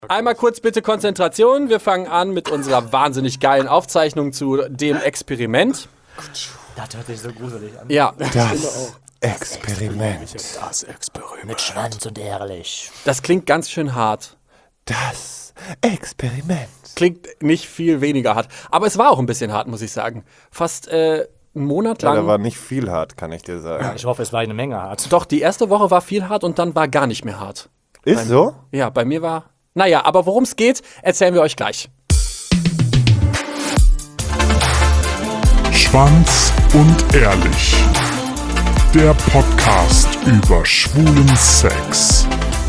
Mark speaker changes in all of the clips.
Speaker 1: Einmal kurz bitte Konzentration. Wir fangen an mit unserer wahnsinnig geilen Aufzeichnung zu dem Experiment.
Speaker 2: Das hört sich so gruselig an.
Speaker 1: Ja,
Speaker 3: Das Experiment.
Speaker 4: Das Experiment.
Speaker 2: Mit Schwanz und ehrlich.
Speaker 1: das klingt ganz schön hart.
Speaker 3: Das Experiment.
Speaker 1: Klingt nicht viel weniger hart. Aber es war auch ein bisschen hart, muss ich sagen. Fast einen Monat
Speaker 3: Ja,
Speaker 1: lang.
Speaker 3: da war nicht viel hart, kann ich dir sagen.
Speaker 2: Ich hoffe, es war eine Menge hart.
Speaker 1: Doch, die erste Woche war viel hart und dann war gar nicht mehr hart.
Speaker 3: Ist so?
Speaker 1: Ja, bei mir war... Naja, aber worum es geht, erzählen wir euch gleich.
Speaker 5: Schwanz und ehrlich. Der Podcast über schwulen Sex.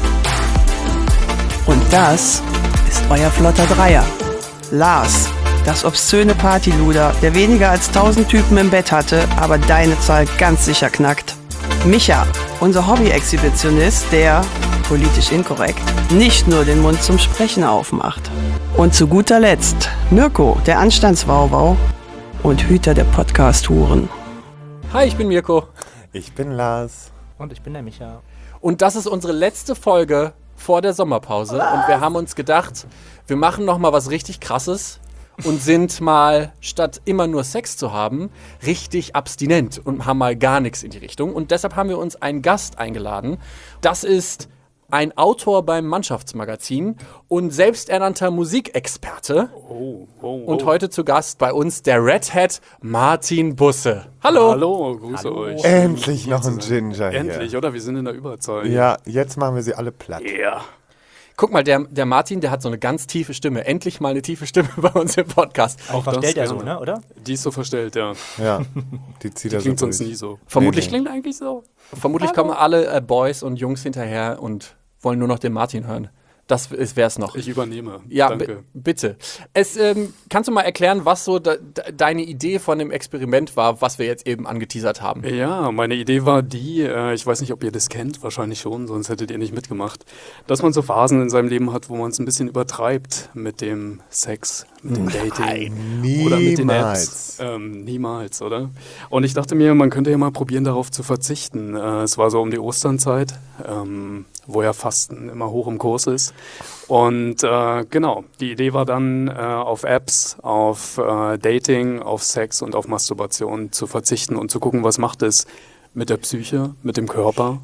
Speaker 6: Und das ist euer flotter Dreier. Lars, das obszöne Partyluder, der weniger als 1000 Typen im Bett hatte, aber deine Zahl ganz sicher knackt. Micha, unser Hobby-Exhibitionist, der, politisch inkorrekt, nicht nur den Mund zum Sprechen aufmacht. Und zu guter Letzt Mirko, der Anstandswauwau und Hüter der Podcast-Huren.
Speaker 1: Hi, ich bin Mirko.
Speaker 3: Ich bin Lars.
Speaker 2: Und ich bin der Micha.
Speaker 1: Und das ist unsere letzte Folge vor der Sommerpause. Und wir haben uns gedacht, wir machen noch mal was richtig Krasses und sind mal, statt immer nur Sex zu haben, richtig abstinent und haben mal gar nichts in die Richtung. Und deshalb haben wir uns einen Gast eingeladen. Das ist ein Autor beim Mannschaftsmagazin und selbsternannter Musikexperte. Und heute zu Gast bei uns der Redhead Martin Busse. Hallo.
Speaker 4: Hallo, grüße euch.
Speaker 3: Endlich noch ein Ginger hier.
Speaker 4: Endlich, oder? Wir sind in der Überzahl.
Speaker 3: Ja, jetzt machen wir sie alle platt.
Speaker 4: Ja.
Speaker 1: Guck mal, der Martin, der hat so eine ganz tiefe Stimme. Endlich mal eine tiefe Stimme bei uns im Podcast.
Speaker 2: Auch
Speaker 4: das
Speaker 2: verstellt er so,
Speaker 4: gerne.
Speaker 2: ne, oder?
Speaker 4: Die ist so verstellt, ja.
Speaker 3: Ja, die zieht
Speaker 4: Die
Speaker 3: er
Speaker 4: klingt
Speaker 3: so
Speaker 4: sonst
Speaker 3: durch.
Speaker 4: nie so.
Speaker 1: Vermutlich,
Speaker 3: Nee,
Speaker 4: Klingt eigentlich so.
Speaker 1: vermutlich kommen alle Boys und Jungs hinterher und wollen nur noch den Martin hören. Das wär's noch.
Speaker 4: Ich übernehme.
Speaker 1: Ja,
Speaker 4: Danke.
Speaker 1: bitte. Kannst du mal erklären, was so deine Idee von dem Experiment war, was wir jetzt eben angeteasert haben?
Speaker 4: Ja, meine Idee war die, ich weiß nicht, ob ihr das kennt, wahrscheinlich schon, sonst hättet ihr nicht mitgemacht, dass man so Phasen in seinem Leben hat, wo man es ein bisschen übertreibt mit dem Sex, mit dem Dating oder mit den Apps. Niemals, oder? Und ich dachte mir, man könnte ja mal probieren, darauf zu verzichten. Es war so um die Osternzeit, wo ja Fasten immer hoch im Kurs ist. Und genau, die Idee war dann, auf Apps, auf Dating, auf Sex und auf Masturbation zu verzichten und zu gucken, was macht es mit der Psyche, mit dem Körper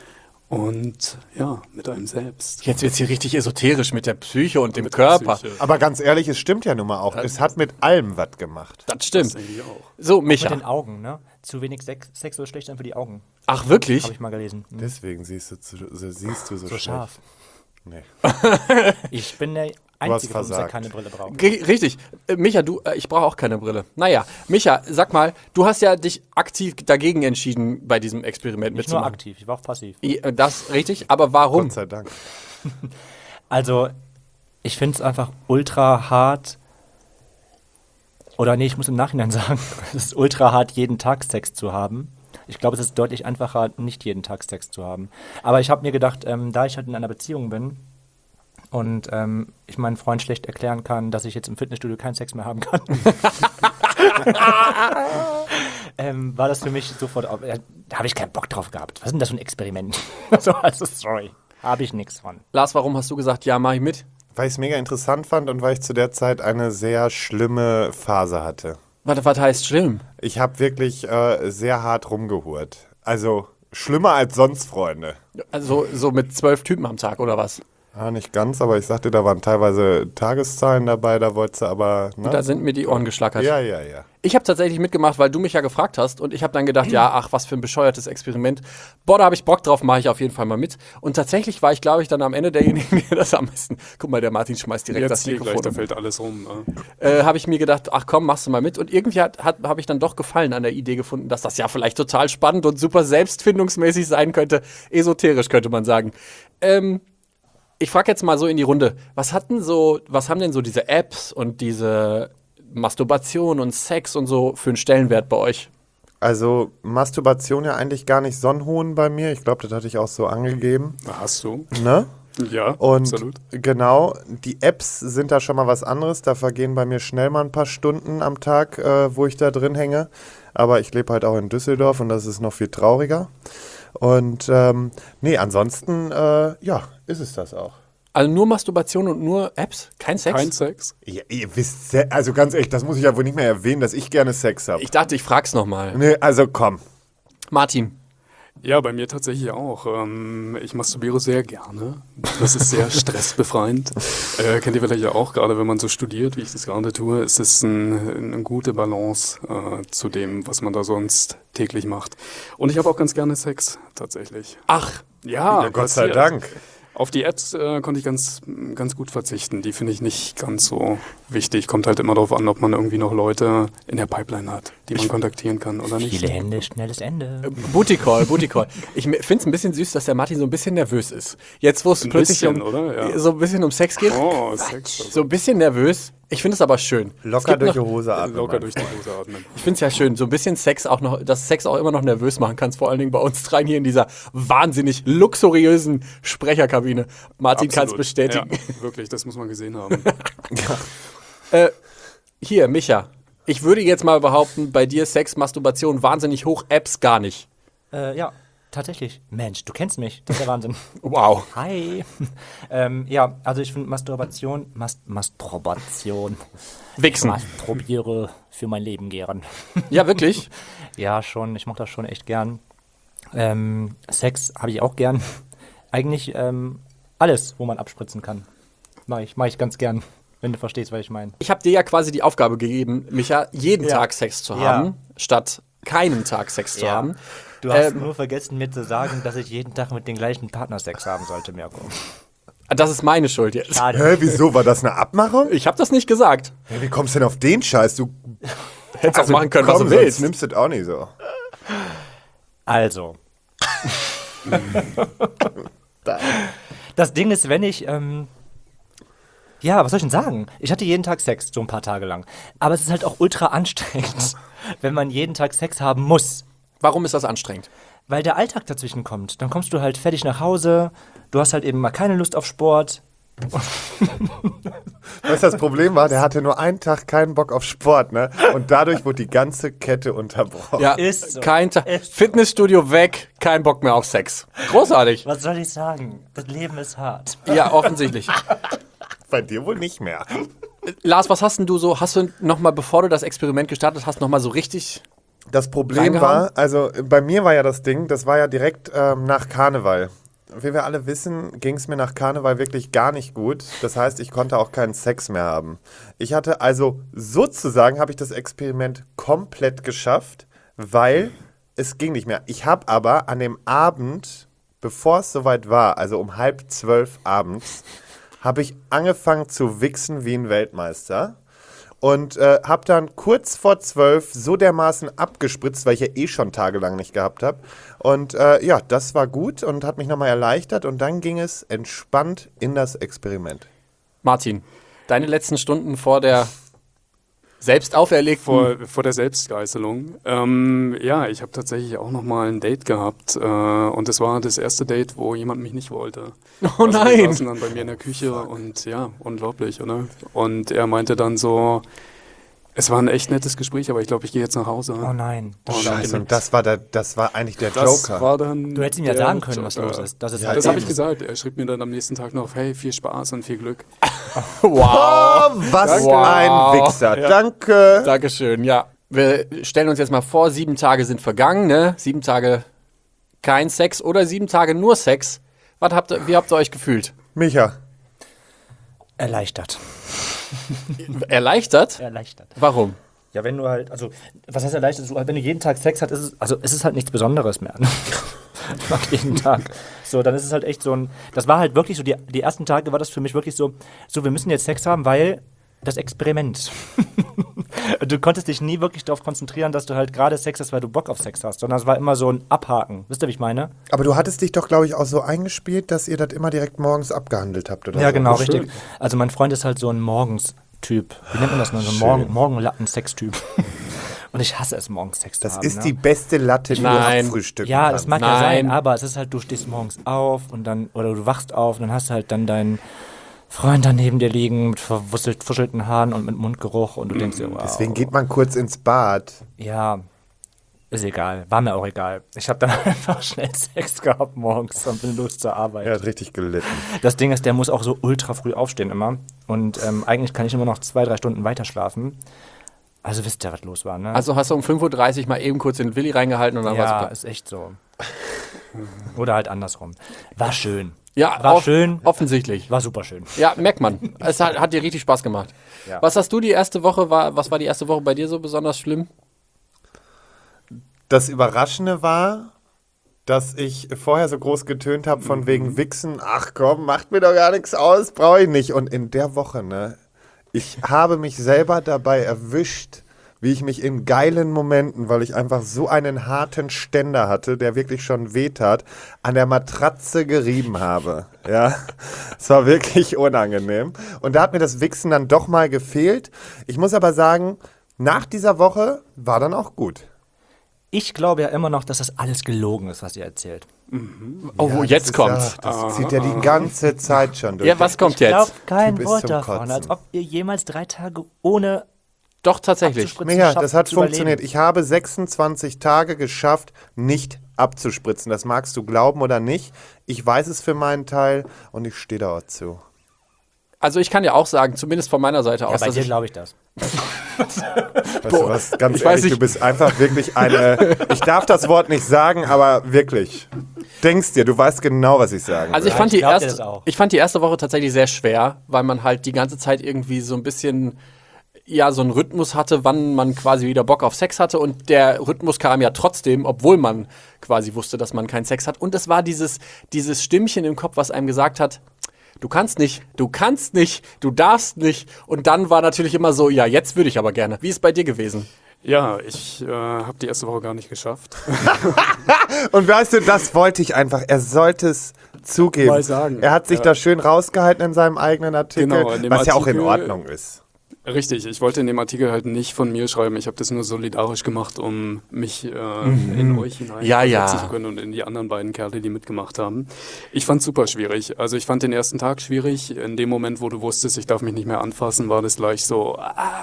Speaker 4: und ja, mit einem selbst.
Speaker 1: Jetzt wird's hier richtig esoterisch mit der Psyche und dem
Speaker 4: Mit der
Speaker 1: Körper.
Speaker 4: Psyche.
Speaker 3: Aber ganz ehrlich, es stimmt ja nun mal auch. Es hat mit allem was gemacht.
Speaker 1: Das stimmt.
Speaker 4: Das denke ich auch.
Speaker 1: So,
Speaker 2: Mit
Speaker 1: Micha.
Speaker 2: den Augen, ne? Zu wenig Sex soll schlecht sein für die Augen.
Speaker 1: Ach, wirklich?
Speaker 2: Habe ich mal gelesen.
Speaker 3: Deswegen siehst du so
Speaker 2: So
Speaker 3: schlecht.
Speaker 2: scharf.
Speaker 3: Nee.
Speaker 2: Ich bin der
Speaker 3: hast
Speaker 2: Einzige von uns, der
Speaker 3: versagt.
Speaker 2: keine Brille braucht.
Speaker 1: Richtig. Micha, ich brauche auch keine Brille. Naja, Micha, sag mal, du hast ja dich aktiv dagegen entschieden, bei diesem Experiment
Speaker 2: Nicht nur
Speaker 1: mitzumachen.
Speaker 2: aktiv, ich war auch passiv.
Speaker 1: Das richtig, aber warum?
Speaker 3: Gott sei Dank.
Speaker 2: Also, ich finde es einfach ultra hart. Oder nee, ich muss im Nachhinein sagen, es ist ultra hart, jeden Tag Sex zu haben. Ich glaube, es ist deutlich einfacher, nicht jeden Tag Sex zu haben. Aber ich habe mir gedacht, da ich halt in einer Beziehung bin und ich meinen Freund schlecht erklären kann, dass ich jetzt im Fitnessstudio keinen Sex mehr haben kann, war das für mich sofort, da habe ich keinen Bock drauf gehabt. Was ist denn das für ein Experiment? also, sorry, habe ich nichts von.
Speaker 1: Lars, warum hast du gesagt, ja, mach ich mit?
Speaker 3: Weil ich es mega interessant fand und weil ich zu der Zeit eine sehr schlimme Phase hatte.
Speaker 1: Was heißt schlimm?
Speaker 3: Ich habe wirklich sehr hart rumgehurt. Also schlimmer als sonst, Freunde.
Speaker 1: Also so mit 12 Typen am Tag oder was?
Speaker 3: Ja, nicht ganz, aber ich sagte, da waren teilweise Tageszahlen dabei, da wolltest du aber... Ne?
Speaker 1: Da sind mir die Ohren geschlackert.
Speaker 3: Ja.
Speaker 1: Ich habe tatsächlich mitgemacht, weil du mich ja gefragt hast und ich habe dann gedacht, ja, ach, was für ein bescheuertes Experiment. Boah, da habe ich Bock drauf, mache ich auf jeden Fall mal mit. Und tatsächlich war ich, glaube ich, dann am Ende derjenige, der das am besten... Guck mal, der Martin schmeißt direkt
Speaker 4: Jetzt
Speaker 1: das
Speaker 4: hier gleich,
Speaker 1: Mikrofon
Speaker 4: da
Speaker 1: um.
Speaker 4: fällt alles rum. Ne?
Speaker 1: Habe ich mir gedacht, ach komm, machst du mal mit. Und irgendwie habe ich dann doch Gefallen an der Idee gefunden, dass das ja vielleicht total spannend und super selbstfindungsmäßig sein könnte. Esoterisch, könnte man sagen. Ich frage jetzt mal so in die Runde, was haben denn so diese Apps und diese Masturbation und Sex und so für einen Stellenwert bei euch?
Speaker 3: Also Masturbation ja eigentlich gar nicht so einen hohen bei mir. Ich glaube, das hatte ich auch so angegeben.
Speaker 4: Hast du?
Speaker 3: Ne?
Speaker 4: Ja,
Speaker 3: Und
Speaker 4: absolut.
Speaker 3: genau, die Apps sind da schon mal was anderes. Da vergehen bei mir schnell mal ein paar Stunden am Tag, wo ich da drin hänge. Aber ich lebe halt auch in Düsseldorf und das ist noch viel trauriger. Und nee, ansonsten, ja, ist es das auch.
Speaker 1: Also nur Masturbation und nur Apps? Kein Sex?
Speaker 4: Kein Sex.
Speaker 3: Ja, ihr wisst, also ganz ehrlich, das muss ich ja wohl nicht mehr erwähnen, dass ich gerne Sex habe.
Speaker 1: Ich dachte, ich frag's nochmal.
Speaker 3: Nee, also komm.
Speaker 1: Martin,
Speaker 4: Ja, bei mir tatsächlich auch. Ich masturbiere sehr gerne. Das ist sehr stressbefreiend. Kennt ihr vielleicht ja auch, gerade wenn man so studiert, wie ich das gerade tue, ist es eine gute Balance zu dem, was man da sonst täglich macht. Und ich habe auch ganz gerne Sex, tatsächlich.
Speaker 1: ach,
Speaker 4: Ja,
Speaker 3: Gott sei
Speaker 4: passiert.
Speaker 3: Dank.
Speaker 4: Auf die Apps konnte ich ganz gut verzichten. Die finde ich nicht ganz so wichtig. Kommt halt immer darauf an, ob man irgendwie noch Leute in der Pipeline hat, die man kontaktieren kann oder nicht.
Speaker 2: Viele Hände, schnelles Ende.
Speaker 1: Booty Call. Ich finde es ein bisschen süß, dass der Martin so ein bisschen nervös ist. Jetzt, wo es
Speaker 4: Ein
Speaker 1: plötzlich
Speaker 4: bisschen, oder? Ja.
Speaker 1: so ein bisschen um Sex geht,
Speaker 4: Oh, Sex.
Speaker 1: so ein bisschen nervös. Ich finde es aber schön. Es
Speaker 3: Locker
Speaker 1: gibt
Speaker 3: durch die
Speaker 1: noch,
Speaker 3: Hose atmen.
Speaker 4: Locker
Speaker 3: Mann.
Speaker 4: durch die Hose atmen.
Speaker 1: Ich finde es ja schön, so ein bisschen Sex auch noch, dass Sex auch immer noch nervös machen kannst, vor allen Dingen bei uns dreien hier in dieser wahnsinnig luxuriösen Sprecherkabine. Martin kann es
Speaker 4: Absolut.
Speaker 1: bestätigen.
Speaker 4: Ja, wirklich, das muss man gesehen haben.
Speaker 1: Hier, Micha, ich würde jetzt mal behaupten, bei dir Sex, Masturbation wahnsinnig hoch, Apps gar nicht.
Speaker 2: Ja, tatsächlich. Mensch, du kennst mich. Das ist der Wahnsinn.
Speaker 1: Wow.
Speaker 2: Hi. Ja, also ich finde Masturbation.
Speaker 1: Wichsen.
Speaker 2: Masturbiere für mein Leben gern.
Speaker 1: Ja, wirklich?
Speaker 2: Ja, schon. Ich mache das schon echt gern. Sex habe ich auch gern. Eigentlich alles, wo man abspritzen kann. Mach ich ganz gern, wenn du verstehst, was ich meine.
Speaker 1: Ich habe dir ja quasi die Aufgabe gegeben, Micha, jeden
Speaker 2: Ja.
Speaker 1: Tag Sex zu
Speaker 2: Ja.
Speaker 1: haben, statt keinen Tag Sex zu haben.
Speaker 2: Du hast nur vergessen, mir zu sagen, dass ich jeden Tag mit den gleichen Partner Sex haben sollte, Mirko.
Speaker 1: Das ist meine Schuld jetzt.
Speaker 2: Schade.
Speaker 3: Hä, wieso? War das eine Abmachung?
Speaker 1: Ich habe das nicht gesagt.
Speaker 3: Ja, wie kommst du denn auf den Scheiß? Du
Speaker 1: Hättest auch machen können, was
Speaker 3: komm,
Speaker 1: du willst.
Speaker 3: sonst nimmst du das auch nicht so.
Speaker 2: Also. Das Ding ist, wenn ich, ja, was soll ich denn sagen? Ich hatte jeden Tag Sex, so ein paar Tage lang. Aber es ist halt auch ultra anstrengend, wenn man jeden Tag Sex haben muss.
Speaker 1: Warum ist das anstrengend?
Speaker 2: Weil der Alltag dazwischen kommt. Dann kommst du halt fertig nach Hause, du hast halt eben mal keine Lust auf Sport.
Speaker 3: Weißt du, das Problem war, der hatte nur einen Tag keinen Bock auf Sport, ne? Und dadurch wurde die ganze Kette unterbrochen.
Speaker 1: Ja,
Speaker 2: Ist so.
Speaker 1: kein Tag.
Speaker 2: Ist so.
Speaker 1: Fitnessstudio weg, kein Bock mehr auf Sex. Großartig.
Speaker 2: Was soll ich sagen? Das Leben ist hart.
Speaker 1: Ja, offensichtlich.
Speaker 3: Bei dir wohl nicht mehr.
Speaker 1: Lars, was hast denn du so, hast du nochmal, bevor du das Experiment gestartet hast, nochmal so richtig...
Speaker 3: Das Problem
Speaker 1: Reingehauen?
Speaker 3: war, also bei mir war ja das Ding, das war ja direkt nach Karneval. Wie wir alle wissen, ging es mir nach Karneval wirklich gar nicht gut. Das heißt, ich konnte auch keinen Sex mehr haben. Ich hatte also sozusagen, habe ich das Experiment komplett geschafft, weil es ging nicht mehr. Ich habe aber an dem Abend, bevor es soweit war, also um 11:30 abends, habe ich angefangen zu wichsen wie ein Weltmeister. Und habe dann kurz vor 12 so dermaßen abgespritzt, weil ich ja eh schon tagelang nicht gehabt habe. Und ja, das war gut und hat mich nochmal erleichtert. Und dann ging es entspannt in das Experiment.
Speaker 1: Martin, deine letzten Stunden vor der selbst auferlegten...
Speaker 4: Vor der Selbstgeißelung. Ja, ich habe tatsächlich auch nochmal ein Date gehabt. Und es war das erste Date, wo jemand mich nicht wollte.
Speaker 1: Oh
Speaker 4: Wir
Speaker 1: nein!
Speaker 4: saßen dann bei mir in der Küche und ja, unglaublich, oder? Und er meinte dann so, es war ein echt nettes Gespräch, aber ich glaube, ich gehe jetzt nach Hause.
Speaker 2: Oh nein.
Speaker 4: Und
Speaker 3: Scheiße, und das war eigentlich der
Speaker 4: das
Speaker 3: Joker.
Speaker 4: war dann
Speaker 2: Du hättest ihm ja
Speaker 4: der
Speaker 2: sagen können, was
Speaker 4: Joker.
Speaker 2: los ist. Das ist
Speaker 3: Ja,
Speaker 2: halt
Speaker 4: Das habe ich
Speaker 3: eben.
Speaker 4: gesagt. Er schrieb mir dann am nächsten Tag noch, hey, viel Spaß und viel Glück.
Speaker 1: Wow!
Speaker 3: Oh, was
Speaker 1: Wow.
Speaker 3: ein Wichser.
Speaker 1: Ja.
Speaker 3: Danke.
Speaker 1: Dankeschön, ja. Wir stellen uns jetzt mal vor, 7 Tage sind vergangen, ne? 7 Tage kein Sex oder 7 Tage nur Sex. Wie habt ihr euch gefühlt?
Speaker 3: Micha,
Speaker 2: erleichtert.
Speaker 1: Erleichtert?
Speaker 2: Erleichtert.
Speaker 1: Warum?
Speaker 2: Ja, wenn du halt, also, was heißt erleichtert? Wenn du jeden Tag Sex hast, ist es halt nichts Besonderes mehr. Ne? Nach jeden Tag. So, dann ist es halt echt so ein, das war halt wirklich so, die ersten Tage war das für mich wirklich so, wir müssen jetzt Sex haben, weil das Experiment. Du konntest dich nie wirklich darauf konzentrieren, dass du halt gerade Sex hast, weil du Bock auf Sex hast, sondern es war immer so ein Abhaken. Wisst ihr, wie ich meine?
Speaker 3: aber du hattest dich doch, glaube ich, auch so eingespielt, dass ihr das immer direkt morgens abgehandelt habt, oder
Speaker 2: Ja,
Speaker 3: so.
Speaker 2: genau,
Speaker 3: Schön.
Speaker 2: richtig. Also mein Freund ist halt so ein Morgens-Typ. Wie nennt man das noch? So ein Morgenlatten-Sex-Typ. Und ich hasse es, morgens Sex zu
Speaker 3: Das
Speaker 2: haben.
Speaker 3: ist
Speaker 2: ne?
Speaker 3: die beste Latte, die
Speaker 1: Nein.
Speaker 3: du abfrühstücken
Speaker 2: Ja,
Speaker 3: kannst.
Speaker 2: das mag ja
Speaker 1: Nein.
Speaker 2: sein, aber es ist halt, du stehst morgens auf und dann, oder du wachst auf und dann hast du halt dann deinen Freund da neben dir liegen mit verwuschelten Haaren und mit Mundgeruch und du denkst dir, wow.
Speaker 3: Deswegen geht man kurz ins Bad.
Speaker 2: Ja, Ist egal, war mir auch egal. Ich habe dann einfach schnell Sex gehabt morgens und bin los zur Arbeit.
Speaker 3: Er hat richtig gelitten.
Speaker 2: Das Ding ist, der muss auch so ultra früh aufstehen immer. Und eigentlich kann ich immer noch 2-3 Stunden weiter schlafen. Also wisst ihr, was los war, ne?
Speaker 1: Also hast du um 5:30 Uhr mal eben kurz den Willi reingehalten und dann
Speaker 2: ja,
Speaker 1: war's
Speaker 2: ist echt so. Oder halt andersrum. War schön.
Speaker 1: Ja,
Speaker 2: War schön.
Speaker 1: Offensichtlich.
Speaker 2: War super schön.
Speaker 1: Ja, merkt man. Es hat dir richtig Spaß gemacht.
Speaker 2: Ja.
Speaker 1: Was hast du die erste Woche, was war die erste Woche bei dir so besonders schlimm?
Speaker 3: Das Überraschende war, dass ich vorher so groß getönt habe von wegen Wichsen. Ach komm, macht mir doch gar nichts aus, brauche ich nicht. Und in der Woche, ne, ich habe mich selber dabei erwischt, wie ich mich in geilen Momenten, weil ich einfach so einen harten Ständer hatte, der wirklich schon wehtat, an der Matratze gerieben habe. Ja, es war wirklich unangenehm. Und da hat mir das Wichsen dann doch mal gefehlt. Ich muss aber sagen, nach dieser Woche war dann auch gut.
Speaker 2: Ich glaube ja immer noch, dass das alles gelogen ist, was ihr erzählt.
Speaker 1: Oh,
Speaker 3: Ja,
Speaker 1: jetzt
Speaker 3: das
Speaker 1: kommt's.
Speaker 3: Ja, das zieht ja die ganze Zeit schon durch.
Speaker 1: Ja, was kommt
Speaker 2: Ich glaube
Speaker 1: jetzt?
Speaker 2: kein
Speaker 3: Typ ist
Speaker 2: Wort
Speaker 3: zum
Speaker 2: davon,
Speaker 3: Kotzen.
Speaker 2: als ob ihr jemals 3 Tage ohne
Speaker 1: Doch, tatsächlich.
Speaker 2: abzuspritzen
Speaker 3: Ja,
Speaker 2: schafft
Speaker 3: das hat
Speaker 2: zu
Speaker 3: funktioniert.
Speaker 2: überleben.
Speaker 3: Ich habe 26 Tage geschafft, nicht abzuspritzen. Das magst du glauben oder nicht. Ich weiß es für meinen Teil und ich stehe da auch zu.
Speaker 1: Also ich kann ja auch sagen, zumindest von meiner Seite
Speaker 2: Ja,
Speaker 1: aus,
Speaker 2: bei
Speaker 1: dass
Speaker 2: dir
Speaker 1: ich,
Speaker 2: glaube ich das.
Speaker 3: Weißt du was, ganz
Speaker 1: ich weiß
Speaker 3: ehrlich,
Speaker 1: nicht.
Speaker 3: du bist einfach wirklich eine, ich darf das Wort nicht sagen, aber wirklich. Denkst dir, du weißt genau, was ich sagen
Speaker 1: also ich
Speaker 3: will.
Speaker 1: fand,
Speaker 2: ich glaub dir das auch.
Speaker 1: ich fand die erste Woche tatsächlich sehr schwer, weil man halt die ganze Zeit irgendwie so ein bisschen, ja, so einen Rhythmus hatte, wann man quasi wieder Bock auf Sex hatte und der Rhythmus kam ja trotzdem, obwohl man quasi wusste, dass man keinen Sex hat. Und es war dieses Stimmchen im Kopf, was einem gesagt hat, du kannst nicht, du darfst nicht. Und dann war natürlich immer so, ja, jetzt würde ich aber gerne. Wie ist es bei dir gewesen?
Speaker 4: Ja, ich habe die erste Woche gar nicht geschafft.
Speaker 3: Und weißt du, das wollte ich einfach. Er sollte es zugeben.
Speaker 4: Mal sagen.
Speaker 3: Er hat sich da schön rausgehalten in seinem eigenen Artikel,
Speaker 4: Genau, in dem
Speaker 3: was ja auch in
Speaker 4: Artikel-
Speaker 3: Ordnung ist.
Speaker 4: Richtig, ich wollte in dem Artikel halt nicht von mir schreiben. Ich habe das nur solidarisch gemacht, um mich in euch hinein
Speaker 1: Ja, ja.
Speaker 4: versetzen zu können und in die anderen beiden Kerle, die mitgemacht haben. Ich fand es super schwierig. Also ich fand den ersten Tag schwierig. In dem Moment, wo du wusstest, ich darf mich nicht mehr anfassen, war das gleich so.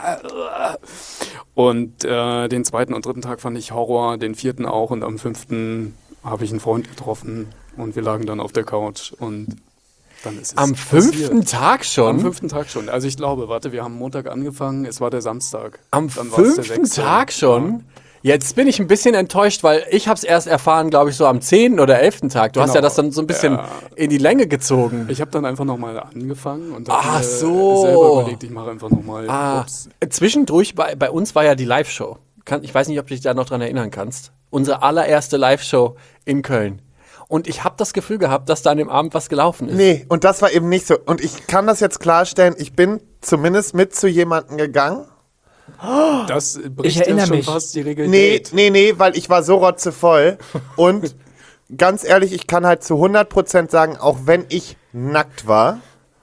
Speaker 4: Und den zweiten und dritten Tag fand ich Horror, den vierten auch. Und am 5. habe ich einen Freund getroffen und wir lagen dann auf der Couch und dann ist es
Speaker 1: Am
Speaker 4: passiert.
Speaker 1: 5. Tag schon?
Speaker 4: Am 5. Tag schon. Also ich glaube, warte, wir haben Montag angefangen, es war der Samstag.
Speaker 1: Am
Speaker 4: Dann war es der
Speaker 1: 5.
Speaker 4: 6.
Speaker 1: Tag schon? Jetzt bin ich ein bisschen enttäuscht, weil ich habe es erst erfahren, glaube ich, so am 10. oder 11. Tag. Du hast
Speaker 4: Genau.
Speaker 1: ja das dann so ein bisschen in die Länge gezogen.
Speaker 4: Ich habe dann einfach nochmal angefangen und
Speaker 1: Ach
Speaker 4: habe
Speaker 1: so.
Speaker 4: selber überlegt, ich mache einfach nochmal.
Speaker 1: Zwischendurch, bei uns war ja die Live-Show. Ich weiß nicht, ob du dich da noch dran erinnern kannst. Unsere allererste Live-Show in Köln. Und ich habe das Gefühl gehabt, dass da an dem Abend was gelaufen ist.
Speaker 3: Nee, und das war eben nicht so. Und ich kann das jetzt klarstellen, ich bin zumindest mit zu jemandem gegangen.
Speaker 4: Das
Speaker 2: Ich
Speaker 4: bricht
Speaker 2: erinnere
Speaker 4: ja schon
Speaker 2: mich.
Speaker 4: fast die Regel.
Speaker 3: Nee,
Speaker 4: Date.
Speaker 3: nee, weil ich war so rotzevoll. Und ganz ehrlich, ich kann halt zu 100% sagen, auch wenn ich nackt war,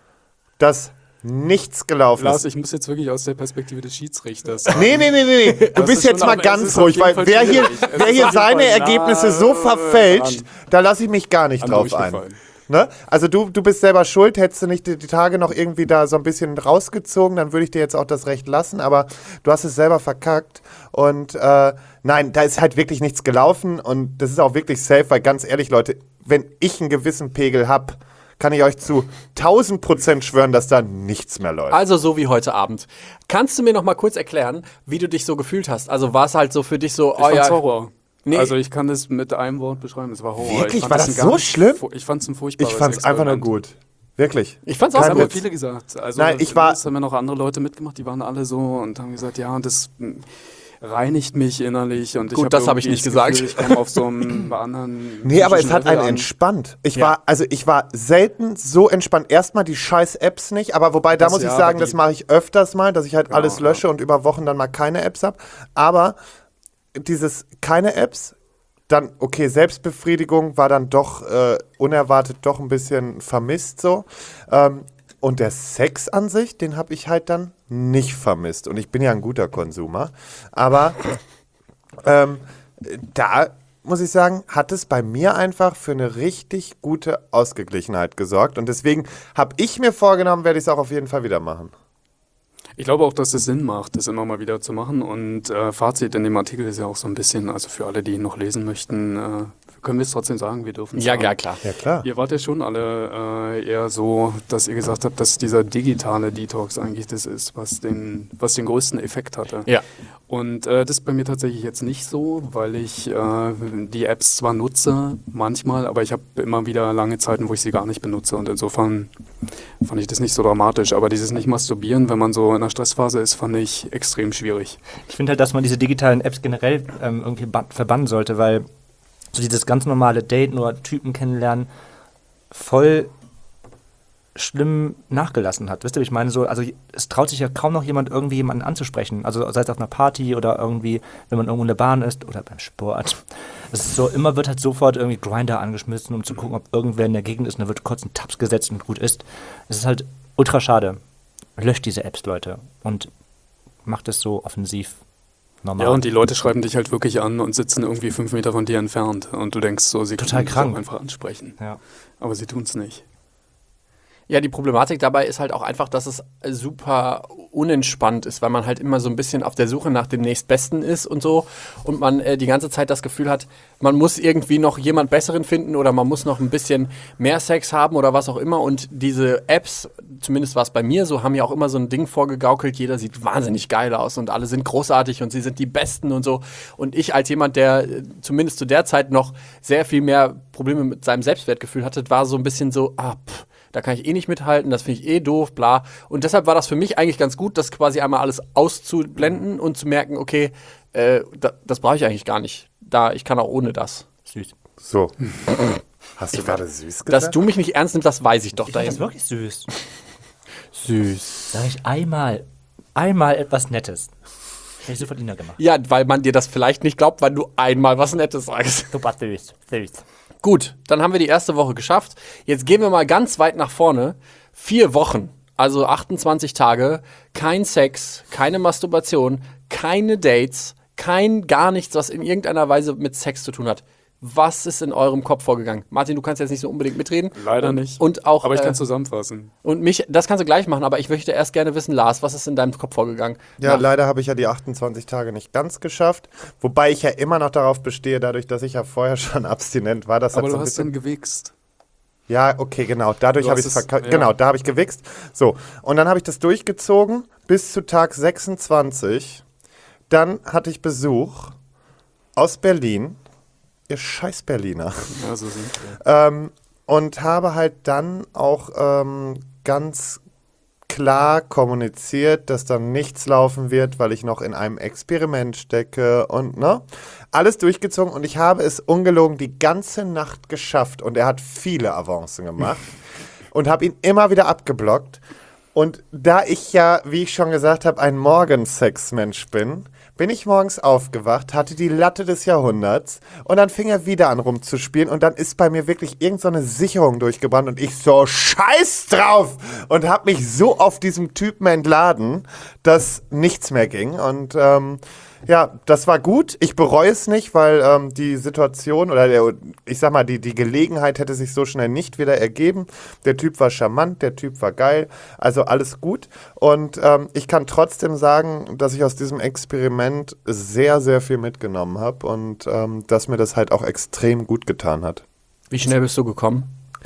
Speaker 3: dass nichts gelaufen
Speaker 4: Lars,
Speaker 3: ist.
Speaker 4: ich muss jetzt wirklich aus der Perspektive des Schiedsrichters.
Speaker 3: Nee. Du
Speaker 4: Das
Speaker 3: bist
Speaker 4: ist
Speaker 3: jetzt
Speaker 4: schon
Speaker 3: mal
Speaker 4: auf- es
Speaker 3: ganz
Speaker 4: ist auf
Speaker 3: ruhig,
Speaker 4: jeden
Speaker 3: weil
Speaker 4: Fall
Speaker 3: wer hier,
Speaker 4: schwierig. Es
Speaker 3: wer
Speaker 4: ist
Speaker 3: hier
Speaker 4: auf jeden
Speaker 3: seine
Speaker 4: Fall
Speaker 3: Ergebnisse so verfälscht,
Speaker 4: dran.
Speaker 3: da lasse ich mich gar nicht
Speaker 4: Dran
Speaker 3: drauf ein.
Speaker 4: durchgefallen.
Speaker 3: Ne? Also du bist selber schuld, hättest du nicht die Tage noch irgendwie da so ein bisschen rausgezogen, dann würde ich dir jetzt auch das Recht lassen, aber du hast es selber verkackt und nein, da ist halt wirklich nichts gelaufen und das ist auch wirklich safe, weil ganz ehrlich, Leute, wenn ich einen gewissen Pegel habe, kann ich euch zu 1000% schwören, dass da nichts mehr läuft.
Speaker 1: Also so wie heute Abend. Kannst du mir noch mal kurz erklären, wie du dich so gefühlt hast? Also war es halt so für dich so,
Speaker 4: Ich fand's Horror.
Speaker 1: Nee.
Speaker 4: Also ich kann das mit einem Wort beschreiben, es war Horror.
Speaker 3: Wirklich?
Speaker 4: Ich fand
Speaker 3: War
Speaker 4: ein
Speaker 3: das
Speaker 4: ganz
Speaker 3: so schlimm?
Speaker 4: Ich fand es ein furchtbares
Speaker 3: Ich fand's einfach nur
Speaker 4: Experiment.
Speaker 3: gut. Wirklich.
Speaker 1: Ich fand's auch
Speaker 4: Das
Speaker 3: Kein
Speaker 4: haben ja
Speaker 3: Witz.
Speaker 4: viele gesagt. Also
Speaker 3: Nein, ich war-
Speaker 4: das haben ja noch andere Leute mitgemacht, die waren alle so und haben gesagt, ja, das reinigt mich innerlich und
Speaker 1: Gut, das hab ich nicht gesagt.
Speaker 4: Ich komme auf so einem anderen.
Speaker 3: Nee, aber es
Speaker 4: psychischen
Speaker 3: hat
Speaker 4: Level
Speaker 3: einen
Speaker 4: an.
Speaker 3: entspannt. Ich war selten so entspannt. Erstmal die scheiß Apps nicht, aber wobei, da
Speaker 4: Das
Speaker 3: muss ich
Speaker 4: ja,
Speaker 3: sagen,
Speaker 4: aber
Speaker 3: das
Speaker 4: die-
Speaker 3: mache ich öfters mal, dass ich halt
Speaker 4: Genau,
Speaker 3: alles lösche und über Wochen dann mal keine Apps habe. Aber dieses keine Apps, dann, okay, Selbstbefriedigung war dann doch unerwartet doch ein bisschen vermisst so. Und der Sex an sich, den habe ich halt dann nicht vermisst. Und ich bin ja ein guter Konsumer. Aber da muss ich sagen, hat es bei mir einfach für eine richtig gute Ausgeglichenheit gesorgt. Und deswegen habe ich mir vorgenommen, werde ich es auch auf jeden Fall wieder machen.
Speaker 4: Ich glaube auch, dass es Sinn macht, das immer mal wieder zu machen. Und Fazit in dem Artikel ist ja auch so ein bisschen, also für alle, die ihn noch lesen möchten, können wir es trotzdem sagen, wir dürfen es
Speaker 1: Ja,
Speaker 4: sagen.
Speaker 1: ja, klar.
Speaker 3: Ja, klar.
Speaker 4: Ihr wart ja schon alle eher so, dass ihr gesagt habt, dass dieser digitale Detox eigentlich das ist, was den größten Effekt hatte.
Speaker 1: Ja.
Speaker 4: Und das ist bei mir tatsächlich jetzt nicht so, weil ich die Apps zwar nutze, manchmal, aber ich habe immer wieder lange Zeiten, wo ich sie gar nicht benutze. Und insofern fand ich das nicht so dramatisch. Aber dieses Nicht-Masturbieren, wenn man so in einer Stressphase ist, fand ich extrem schwierig.
Speaker 2: Ich finde halt, dass man diese digitalen Apps generell irgendwie verbannen sollte, weil so dieses ganz normale Date, nur Typen kennenlernen, voll schlimm nachgelassen hat. Wisst ihr, wie ich meine? So, also es traut sich ja kaum noch jemand, irgendwie jemanden anzusprechen. Also sei es auf einer Party oder irgendwie, wenn man irgendwo in der Bahn ist oder beim Sport. Es ist so, immer wird halt sofort irgendwie Grindr angeschmissen, um zu gucken, ob irgendwer in der Gegend ist und da wird kurz ein Tabs gesetzt und gut ist. Es ist halt ultra schade. Löscht diese Apps, Leute. Und macht es so offensiv normal.
Speaker 4: Ja, und die Leute schreiben dich halt wirklich an und sitzen irgendwie 5 Meter von dir entfernt. Und du denkst so, sie
Speaker 2: Total
Speaker 4: können dich
Speaker 2: krank.
Speaker 4: auch einfach ansprechen.
Speaker 2: Ja.
Speaker 4: Aber sie tun es nicht.
Speaker 1: Ja, die Problematik dabei ist halt auch einfach, dass es super unentspannt ist, weil man halt immer so ein bisschen auf der Suche nach dem Nächstbesten ist und so und man die ganze Zeit das Gefühl hat, man muss irgendwie noch jemand Besseren finden oder man muss noch ein bisschen mehr Sex haben oder was auch immer und diese Apps, zumindest war es bei mir so, haben ja auch immer so ein Ding vorgegaukelt, jeder sieht wahnsinnig geil aus und alle sind großartig und sie sind die Besten und so und ich als jemand, der zumindest zu der Zeit noch sehr viel mehr Probleme mit seinem Selbstwertgefühl hatte, war so ein bisschen so, da kann ich eh nicht mithalten, das finde ich eh doof, bla. Und deshalb war das für mich eigentlich ganz gut, das quasi einmal alles auszublenden und zu merken, okay, das brauche ich eigentlich gar nicht. Ich kann auch ohne das.
Speaker 2: Süß.
Speaker 3: So. Hast du gerade süß gesagt?
Speaker 1: Dass du mich nicht ernst nimmst, das weiß ich doch
Speaker 2: Ich finde das
Speaker 1: dahin.
Speaker 2: wirklich süß.
Speaker 1: Süß.
Speaker 2: Sag ich einmal etwas Nettes. Hätte ich sofort Ina gemacht.
Speaker 1: Ja, weil man dir das vielleicht nicht glaubt, weil du einmal was Nettes sagst.
Speaker 2: Super süß.
Speaker 1: Gut, dann haben wir die erste Woche geschafft. Jetzt gehen wir mal ganz weit nach vorne. 4 Wochen, also 28 Tage, kein Sex, keine Masturbation, keine Dates, gar nichts, was in irgendeiner Weise mit Sex zu tun hat. Was ist in eurem Kopf vorgegangen? Martin, du kannst jetzt nicht so unbedingt mitreden.
Speaker 4: Leider nicht.
Speaker 1: Und auch,
Speaker 4: Aber ich kann zusammenfassen.
Speaker 1: und mich, das kannst du gleich machen, aber ich möchte erst gerne wissen, Lars, was ist in deinem Kopf vorgegangen?
Speaker 3: Ja, leider habe ich ja die 28 Tage nicht ganz geschafft. Wobei ich ja immer noch darauf bestehe, dadurch, dass ich ja vorher schon abstinent war. Das
Speaker 4: Aber
Speaker 3: hat so
Speaker 4: du
Speaker 3: ein
Speaker 4: hast dann
Speaker 3: bisschen.
Speaker 4: gewichst.
Speaker 3: Ja, okay, genau. Dadurch
Speaker 4: Du
Speaker 3: habe ich
Speaker 4: hast
Speaker 3: es
Speaker 4: es-
Speaker 3: verkackt.
Speaker 4: ja.
Speaker 3: Genau, da habe ich gewichst. So, und dann habe ich das durchgezogen bis zu Tag 26. Dann hatte ich Besuch aus Berlin. Ihr scheiß Berliner.
Speaker 4: Ja, so sind wir.
Speaker 3: Und habe halt dann auch ganz klar kommuniziert, dass dann nichts laufen wird, weil ich noch in einem Experiment stecke und alles durchgezogen und ich habe es ungelogen die ganze Nacht geschafft und er hat viele Avancen gemacht und habe ihn immer wieder abgeblockt und da ich ja, wie ich schon gesagt habe, ein Morgensexmensch bin ich morgens aufgewacht, hatte die Latte des Jahrhunderts und dann fing er wieder an rumzuspielen und dann ist bei mir wirklich irgend so eine Sicherung durchgebrannt und ich so scheiß drauf und habe mich so auf diesem Typen entladen, dass nichts mehr ging und ja, das war gut. Ich bereue es nicht, weil die Situation oder ich sag mal, die Gelegenheit hätte sich so schnell nicht wieder ergeben. Der Typ war charmant, der Typ war geil, also alles gut. Und ich kann trotzdem sagen, dass ich aus diesem Experiment sehr, sehr viel mitgenommen habe und dass mir das halt auch extrem gut getan hat.
Speaker 1: Wie schnell bist du gekommen?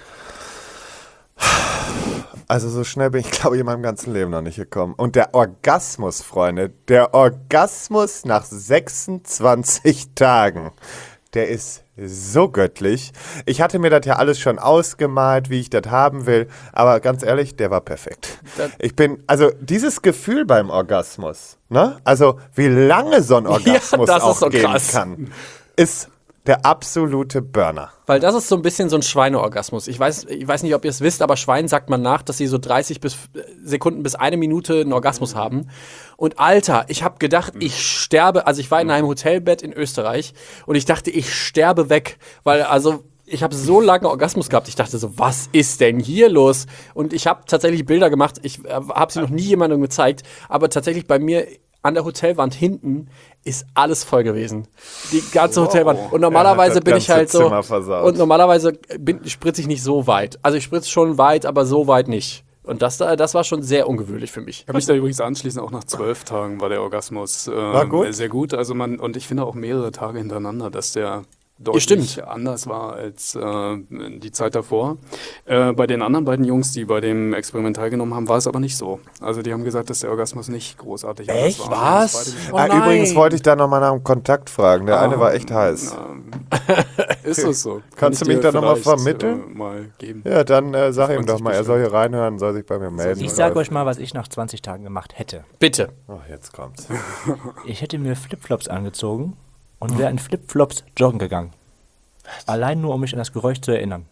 Speaker 3: Also so schnell bin ich, glaube ich, in meinem ganzen Leben noch nicht gekommen. Und der Orgasmus, Freunde, der Orgasmus nach 26 Tagen, der ist so göttlich. Ich hatte mir das ja alles schon ausgemalt, wie ich das haben will, aber ganz ehrlich, der war perfekt. Also dieses Gefühl beim Orgasmus, ne? Also wie lange so ein Orgasmus
Speaker 1: das ist
Speaker 3: auch
Speaker 1: so
Speaker 3: gehen
Speaker 1: krass.
Speaker 3: kann, ist der absolute Burner.
Speaker 1: Weil das ist so ein bisschen so ein Schweineorgasmus. Ich weiß nicht, ob ihr es wisst, aber Schweinen sagt man nach, dass sie so 30 Sekunden bis 1 Minute einen Orgasmus haben. Und Alter, ich habe gedacht, ich sterbe. Also ich war in einem Hotelbett in Österreich und ich dachte, ich sterbe weg. Weil ich habe so lange Orgasmus gehabt. Ich dachte so, was ist denn hier los? Und ich habe tatsächlich Bilder gemacht. Ich habe sie noch nie jemandem gezeigt. Aber tatsächlich bei mir an der Hotelwand hinten ist alles voll gewesen. Die ganze Hotelwand. Und normalerweise
Speaker 3: das
Speaker 1: bin ich
Speaker 3: ganze
Speaker 1: halt so.
Speaker 3: Zimmer versaut.
Speaker 1: Und normalerweise spritze ich nicht so weit. Also ich spritze schon weit, aber so weit nicht. Und das war schon sehr ungewöhnlich für mich.
Speaker 4: Ich kann mich da übrigens anschließen, auch nach 12 Tagen war der Orgasmus
Speaker 3: gut?
Speaker 4: sehr gut. Also und ich finde auch mehrere Tage hintereinander, dass der deutlich
Speaker 1: stimmt.
Speaker 4: anders war als die Zeit davor. Bei den anderen beiden Jungs, die bei dem Experiment teilgenommen haben, war es aber nicht so. Also die haben gesagt, dass der Orgasmus nicht großartig anders war.
Speaker 1: Was? Oh nein.
Speaker 3: Übrigens wollte ich da nochmal nach dem Kontakt fragen. Der eine war echt heiß.
Speaker 4: Ist das so?
Speaker 3: Kannst
Speaker 4: Kann
Speaker 3: du
Speaker 4: ich
Speaker 3: mich
Speaker 4: dir
Speaker 3: da nochmal
Speaker 4: vielleicht,
Speaker 3: vermitteln?
Speaker 4: mal geben.
Speaker 3: Ja, dann sag ihm
Speaker 4: freut
Speaker 3: doch
Speaker 4: sich
Speaker 3: mal, er
Speaker 4: bestimmt.
Speaker 3: soll hier reinhören, soll sich bei mir melden.
Speaker 2: Ich sage euch mal, was ich nach 20 Tagen gemacht hätte.
Speaker 1: Bitte.
Speaker 3: Oh, jetzt kommt's.
Speaker 2: Ich hätte mir Flipflops angezogen und wäre in Flipflops joggen gegangen. Allein nur, um mich an das Geräusch zu erinnern.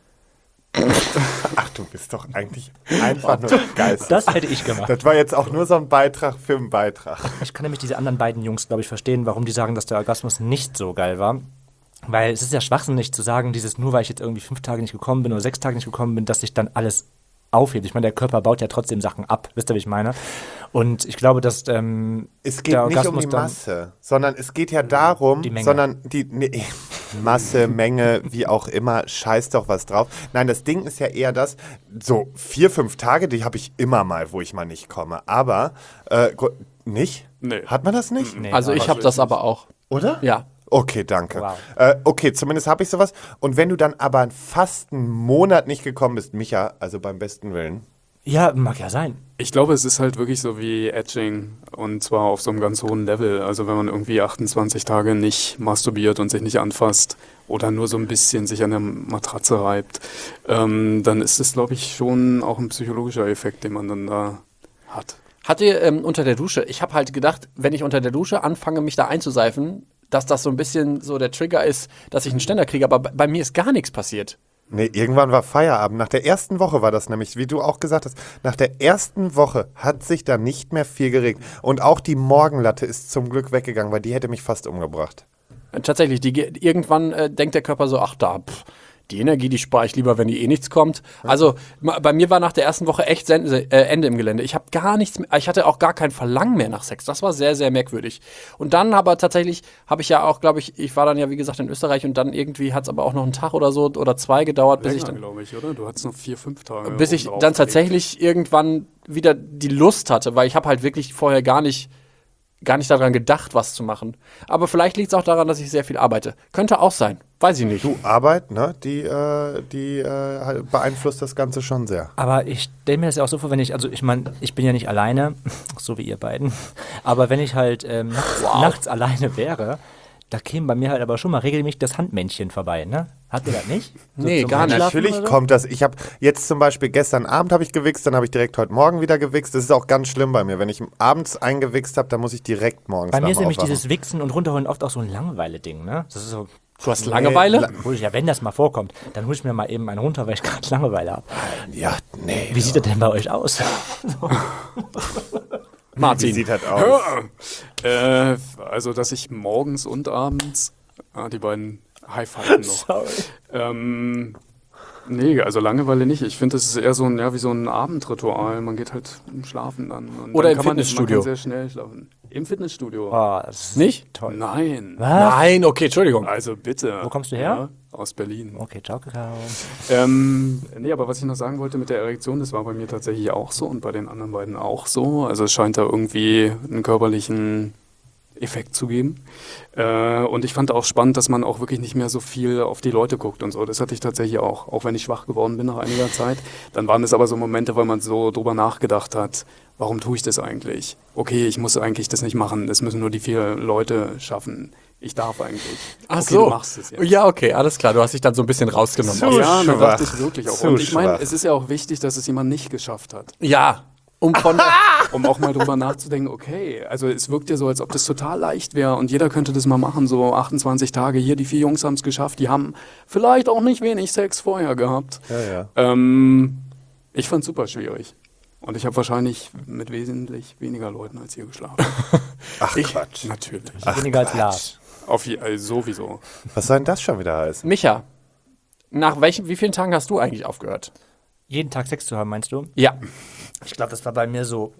Speaker 3: Ach, du bist doch eigentlich einfach nur geil.
Speaker 2: Das hätte ich gemacht.
Speaker 3: Das war jetzt auch nur so ein Beitrag für einen Beitrag.
Speaker 2: Ich kann nämlich diese anderen beiden Jungs, glaube ich, verstehen, warum die sagen, dass der Orgasmus nicht so geil war. Weil es ist ja schwachsinnig zu sagen, nur weil ich jetzt irgendwie 5 Tage nicht gekommen bin oder 6 Tage nicht gekommen bin, dass sich dann alles aufhebt. Ich meine, der Körper baut ja trotzdem Sachen ab. Wisst ihr, wie ich meine? Und ich glaube, dass
Speaker 3: Es geht
Speaker 2: der
Speaker 3: nicht um
Speaker 2: Orgasmus
Speaker 3: die
Speaker 2: dann-
Speaker 3: Masse, sondern es geht ja darum,
Speaker 2: Die Menge.
Speaker 3: sondern Masse, Menge, wie auch immer, scheiß doch was drauf. Nein, das Ding ist ja eher das, so 4, 5 Tage, die habe ich immer mal, wo ich mal nicht komme. Aber, nicht?
Speaker 4: Nee.
Speaker 3: Hat man das nicht?
Speaker 2: Nee,
Speaker 1: Also ich habe das aber auch.
Speaker 3: Oder?
Speaker 1: Ja.
Speaker 3: Okay, danke.
Speaker 2: Wow.
Speaker 3: Okay, zumindest habe ich sowas. Und wenn du dann aber fast einen Monat nicht gekommen bist, Micha, also beim besten Willen.
Speaker 2: Ja, mag ja sein.
Speaker 4: Ich glaube, es ist halt wirklich so wie Edging und zwar auf so einem ganz hohen Level. Also wenn man irgendwie 28 Tage nicht masturbiert und sich nicht anfasst oder nur so ein bisschen sich an der Matratze reibt, dann ist es, glaube ich, schon auch ein psychologischer Effekt, den man dann da hat.
Speaker 1: Hat ihr unter der Dusche, ich habe halt gedacht, wenn ich unter der Dusche anfange, mich da einzuseifen, dass das so ein bisschen so der Trigger ist, dass ich einen Ständer kriege, aber bei mir ist gar nichts passiert.
Speaker 3: Nee, irgendwann war Feierabend. Nach der ersten Woche war das nämlich, wie du auch gesagt hast, nach der ersten Woche hat sich da nicht mehr viel geregt. Und auch die Morgenlatte ist zum Glück weggegangen, weil die hätte mich fast umgebracht.
Speaker 1: Tatsächlich, irgendwann denkt der Körper so, ach die Energie, die spare ich lieber, wenn die nichts kommt. Also bei mir war nach der ersten Woche echt Ende im Gelände. Ich habe gar nichts mehr, ich hatte auch gar kein Verlangen mehr nach Sex. Das war sehr, sehr merkwürdig. Und dann aber tatsächlich habe ich ja auch, glaube ich war dann ja wie gesagt in Österreich und dann irgendwie hat es aber auch noch einen Tag oder so oder 2 gedauert, bis ich
Speaker 4: Länger,
Speaker 1: dann
Speaker 4: glaube ich, oder? Du hattest noch 4, 5 Tage.
Speaker 1: bis ich
Speaker 4: oben
Speaker 1: dann
Speaker 4: draufgelegt.
Speaker 1: tatsächlich irgendwann wieder die Lust hatte, weil ich habe halt wirklich vorher gar nicht daran gedacht, was zu machen. Aber vielleicht liegt es auch daran, dass ich sehr viel arbeite. Könnte auch sein. Weiß ich nicht.
Speaker 3: Du, Arbeit, ne, die halt beeinflusst das Ganze schon sehr.
Speaker 2: Aber ich stelle mir das ja auch so vor, wenn ich meine, ich bin ja nicht alleine, so wie ihr beiden, aber wenn ich halt nachts alleine wäre, da käme bei mir halt aber schon mal regelmäßig das Handmännchen vorbei, ne? Habt ihr das nicht?
Speaker 1: Nee,
Speaker 2: zum
Speaker 1: gar nicht.
Speaker 2: Einschlafen
Speaker 3: Natürlich
Speaker 2: oder so?
Speaker 3: kommt das. Ich habe jetzt zum Beispiel gestern Abend habe ich gewichst, dann habe ich direkt heute Morgen wieder gewichst. Das ist auch ganz schlimm bei mir. Wenn ich abends eingewichst habe, dann muss ich direkt morgens
Speaker 2: Bei mir
Speaker 3: nach
Speaker 2: ist
Speaker 3: dem
Speaker 2: nämlich
Speaker 3: Aufwachen.
Speaker 2: dieses Wichsen und Runterholen oft auch so ein Langeweile-Ding, ne? Das ist so,
Speaker 1: Du hast Langeweile?
Speaker 2: ja, wenn das mal vorkommt, dann hole ich mir mal eben einen runter, weil ich gerade Langeweile habe.
Speaker 3: Ja, nee.
Speaker 2: Wie sieht das denn bei euch aus?
Speaker 3: Wie
Speaker 1: Martin.
Speaker 3: sieht das aus?
Speaker 4: Also, dass ich morgens und abends die beiden High-Fiven noch.
Speaker 2: Sorry.
Speaker 4: Nee, also Langeweile nicht. Ich finde, das ist eher so ein, wie so ein Abendritual. Man geht halt schlafen dann. Und
Speaker 1: Oder
Speaker 4: dann
Speaker 1: im
Speaker 4: kann
Speaker 1: Fitnessstudio.
Speaker 4: Man kann sehr schnell schlafen. Im Fitnessstudio?
Speaker 2: Oh, das ist
Speaker 1: Nicht?
Speaker 2: toll.
Speaker 4: Nein.
Speaker 2: Was?
Speaker 1: Nein, okay, Entschuldigung.
Speaker 4: Also bitte.
Speaker 2: Wo kommst du her?
Speaker 4: Ja, aus Berlin.
Speaker 2: Okay, ciao, Kakao.
Speaker 4: Nee, aber was ich noch sagen wollte mit der Erektion, das war bei mir tatsächlich auch so und bei den anderen beiden auch so. Also es scheint da irgendwie einen körperlichen Effekt zu geben. Und ich fand auch spannend, dass man auch wirklich nicht mehr so viel auf die Leute guckt und so. Das hatte ich tatsächlich auch wenn ich schwach geworden bin nach einiger Zeit. Dann waren es aber so Momente, weil man so drüber nachgedacht hat, warum tue ich das eigentlich? Okay, ich muss eigentlich das nicht machen, das müssen nur die 4 Leute schaffen. Ich darf eigentlich.
Speaker 1: Ach
Speaker 4: Okay,
Speaker 1: so.
Speaker 4: du machst es jetzt.
Speaker 1: Ja, okay, alles klar. Du hast dich dann so ein bisschen rausgenommen.
Speaker 3: So.
Speaker 1: aus-
Speaker 4: Ja, da
Speaker 3: schwach.
Speaker 4: dachte ich wirklich auch.
Speaker 3: Zu
Speaker 4: Und ich meine,
Speaker 3: schwach.
Speaker 4: es ist ja auch wichtig, dass es jemand nicht geschafft hat.
Speaker 1: Ja, um
Speaker 4: Um auch mal drüber nachzudenken, okay, also es wirkt ja so, als ob das total leicht wäre und jeder könnte das mal machen, so 28 Tage hier, die 4 Jungs haben es geschafft, die haben vielleicht auch nicht wenig Sex vorher gehabt.
Speaker 3: Ja.
Speaker 4: Ich fand es super schwierig. Und ich habe wahrscheinlich mit wesentlich weniger Leuten als ihr geschlafen.
Speaker 3: Ach Quatsch.
Speaker 4: Natürlich.
Speaker 2: Weniger als Lars.
Speaker 4: Sowieso.
Speaker 3: Was soll denn das schon wieder heißen?
Speaker 1: Micha, nach wie vielen Tagen hast du eigentlich aufgehört?
Speaker 2: Jeden Tag Sex zu haben, meinst du?
Speaker 1: Ja.
Speaker 2: Ich glaube, das war bei mir so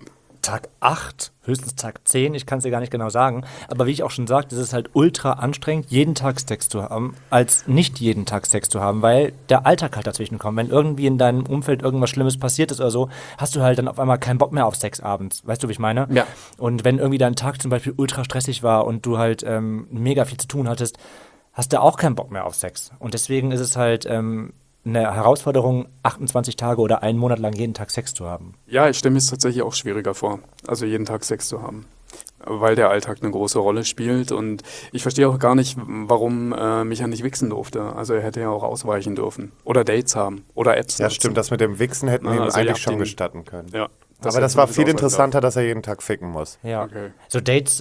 Speaker 2: Tag 8, höchstens Tag 10, ich kann es dir gar nicht genau sagen. Aber wie ich auch schon sagte, es ist halt ultra anstrengend, jeden Tag Sex zu haben, als nicht jeden Tag Sex zu haben, weil der Alltag halt dazwischen kommt. Wenn irgendwie in deinem Umfeld irgendwas Schlimmes passiert ist oder so, hast du halt dann auf einmal keinen Bock mehr auf Sex abends. Weißt du, wie ich meine?
Speaker 1: Ja.
Speaker 2: Und wenn irgendwie dein Tag zum Beispiel ultra stressig war und du halt mega viel zu tun hattest, hast du auch keinen Bock mehr auf Sex. Und deswegen ist es halt eine Herausforderung, 28 Tage oder einen Monat lang jeden Tag Sex zu haben.
Speaker 4: Ja, ich stelle mir es tatsächlich auch schwieriger vor, also jeden Tag Sex zu haben, weil der Alltag eine große Rolle spielt und ich verstehe auch gar nicht, warum Micha nicht wichsen durfte. Also er hätte ja auch ausweichen dürfen oder Dates haben oder Apps
Speaker 3: Ja,
Speaker 4: nutzen.
Speaker 3: stimmt, das mit dem Wichsen hätten wir ihm
Speaker 4: Also ihr
Speaker 3: eigentlich
Speaker 4: habt
Speaker 3: schon
Speaker 4: ihn-
Speaker 3: gestatten können.
Speaker 4: Ja,
Speaker 3: Aber das war viel interessanter, dass er jeden Tag ficken muss.
Speaker 2: Ja.
Speaker 4: Okay.
Speaker 2: So Dates,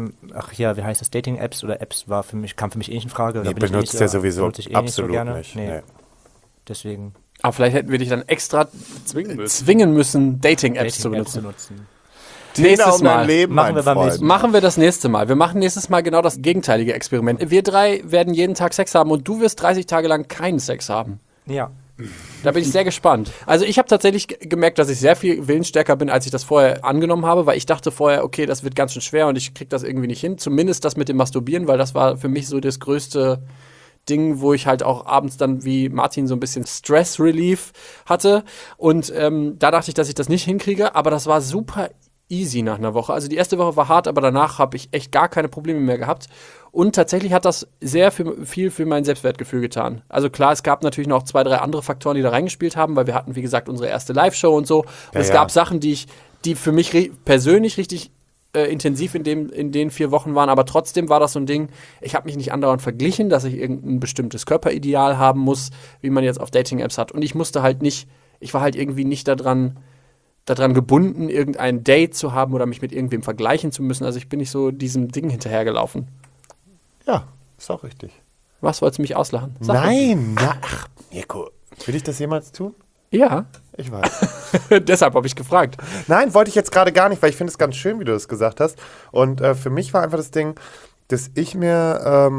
Speaker 2: wie heißt das, Dating-Apps oder Apps kam für mich eh nicht in Frage.
Speaker 3: Nee,
Speaker 2: Da bin ich
Speaker 3: benutzt
Speaker 2: nicht,
Speaker 3: er sowieso
Speaker 2: benutze ich eh
Speaker 3: absolut
Speaker 2: nicht. So gerne.
Speaker 3: nicht.
Speaker 2: Nee.
Speaker 3: Nee.
Speaker 2: Deswegen
Speaker 1: Aber vielleicht hätten wir dich dann extra
Speaker 4: Zwingen müssen.
Speaker 1: zwingen müssen, Dating-Apps zu
Speaker 2: Dating-Apps
Speaker 1: benutzen.
Speaker 3: Tina,
Speaker 1: Nächstes
Speaker 3: um dein
Speaker 1: Mal.
Speaker 3: Leben,
Speaker 2: Machen wir
Speaker 3: mein
Speaker 2: beim
Speaker 3: Freund.
Speaker 2: nächsten Mal.
Speaker 1: Machen wir das nächste Mal. Wir machen nächstes Mal genau das gegenteilige Experiment. Wir 3 werden jeden Tag Sex haben und du wirst 30 Tage lang keinen Sex haben.
Speaker 2: Ja.
Speaker 1: Da bin ich sehr gespannt. Also ich habe tatsächlich gemerkt, dass ich sehr viel willensstärker bin, als ich das vorher angenommen habe, weil ich dachte vorher, okay, das wird ganz schön schwer und ich krieg das irgendwie nicht hin. Zumindest das mit dem Masturbieren, weil das war für mich so das größte Ding, wo ich halt auch abends dann wie Martin so ein bisschen Stress Relief hatte. Und da dachte ich, dass ich das nicht hinkriege, aber das war super easy nach einer Woche. Also die erste Woche war hart, aber danach habe ich echt gar keine Probleme mehr gehabt. Und tatsächlich hat das sehr viel für mein Selbstwertgefühl getan. Also klar, es gab natürlich noch 2, 3 andere Faktoren, die da reingespielt haben, weil wir hatten, wie gesagt, unsere erste Live-Show und so. Und
Speaker 3: Ja,
Speaker 1: es
Speaker 3: ja.
Speaker 1: gab Sachen, die für mich persönlich richtig intensiv in den 4 Wochen waren, aber trotzdem war das so ein Ding, ich habe mich nicht andauernd verglichen, dass ich irgendein bestimmtes Körperideal haben muss, wie man jetzt auf Dating-Apps hat. Und ich musste halt nicht, ich war halt irgendwie nicht daran gebunden, irgendein Date zu haben oder mich mit irgendwem vergleichen zu müssen. Also ich bin nicht so diesem Ding hinterhergelaufen.
Speaker 3: Ja, ist auch richtig.
Speaker 1: Was, wolltest du mich auslachen? Sag
Speaker 3: Nein, ach, Mirko, will ich das jemals tun?
Speaker 1: Ja,
Speaker 3: Ich weiß.
Speaker 1: deshalb habe ich gefragt.
Speaker 3: Nein, wollte ich jetzt gerade gar nicht, weil ich finde es ganz schön, wie du das gesagt hast. Und für mich war einfach das Ding, dass ich mir